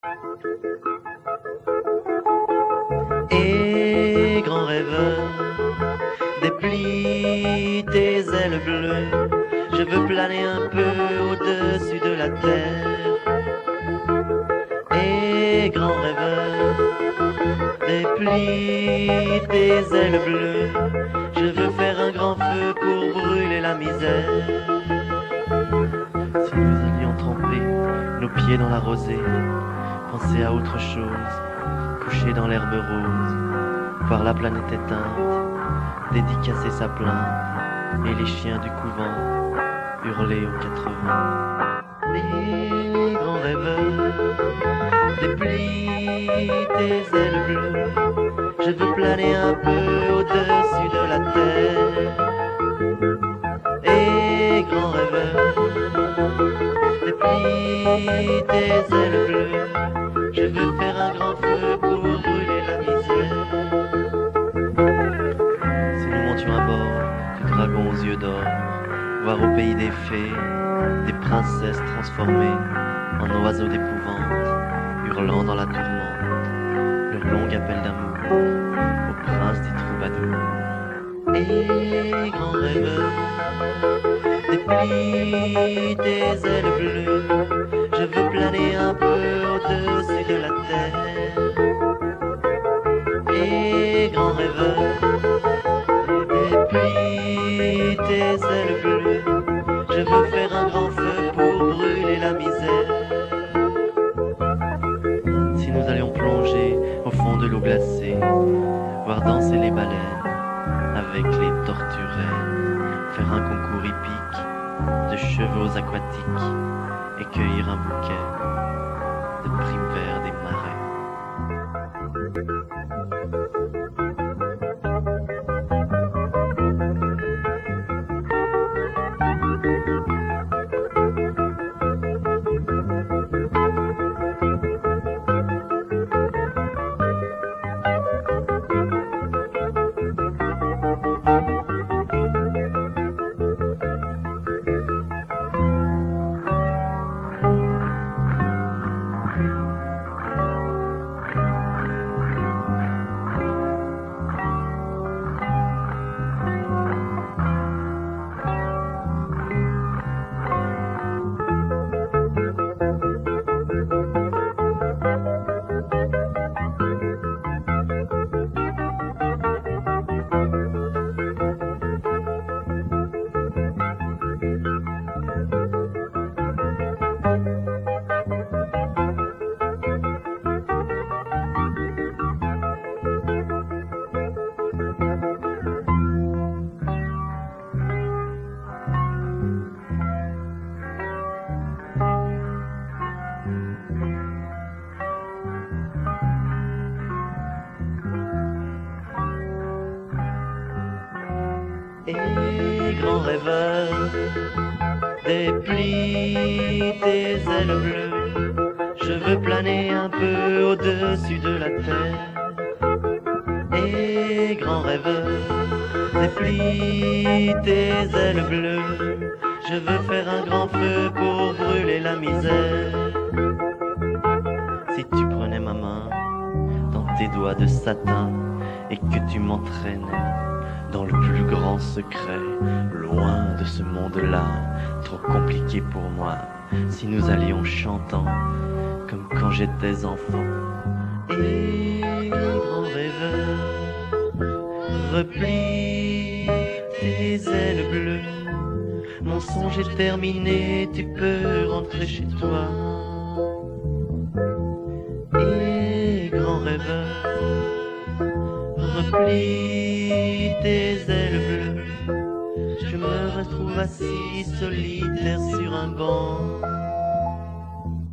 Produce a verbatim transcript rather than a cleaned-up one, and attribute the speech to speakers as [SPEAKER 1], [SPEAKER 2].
[SPEAKER 1] Et grand rêveur, déplie tes ailes bleues, je veux planer un peu au-dessus de la terre. Et grand rêveur, déplie tes ailes bleues, je veux faire un grand feu pour brûler la misère. Si nous allions tremper nos pieds dans la rosée, penser à autre chose, coucher dans l'herbe rose, voir la planète éteinte, dédicacer sa plainte, et les chiens du couvent hurler aux quatre vents. Les grands rêveurs, déplie tes ailes bleues, je veux planer un peu au-dessus de la terre. Et grand rêveur, déplie tes ailes bleues, je veux faire un grand feu pour brûler la misère. Si nous montions à bord du dragon aux yeux d'or, voir au pays des fées des princesses transformées en oiseaux d'épouvante, hurlant dans la tourmente leur long appel d'amour au prince des troubadours. Et grand rêveur, déplie tes ailes bleues, je veux planer un peu au-dessus de la terre. Et grand rêveur, déplie tes ailes bleues, je veux faire un grand feu pour brûler la misère. Si nous allions plonger au fond de l'eau glacée, voir danser les baleines avec les torturelles, faire un concours hippique de chevaux aquatiques et cueillir un bouquet de primevères des marais. Et grand rêveur, déplie tes ailes bleues, je veux planer un peu au-dessus de la terre. Et grand rêveur, déplie tes ailes bleues, je veux faire un grand feu pour brûler la misère. Si tu prenais ma main dans tes doigts de satin et que tu m'entraînais dans le plus grand secret, loin de ce monde-là, trop compliqué pour moi, si nous allions chantant, comme quand j'étais enfant. Et grand rêveur, replie tes ailes bleues, mon songe est terminé, tu peux rentrer chez toi. Et grand rêveur, replie tes ailes bleues, je me retrouve assis solitaire sur un banc.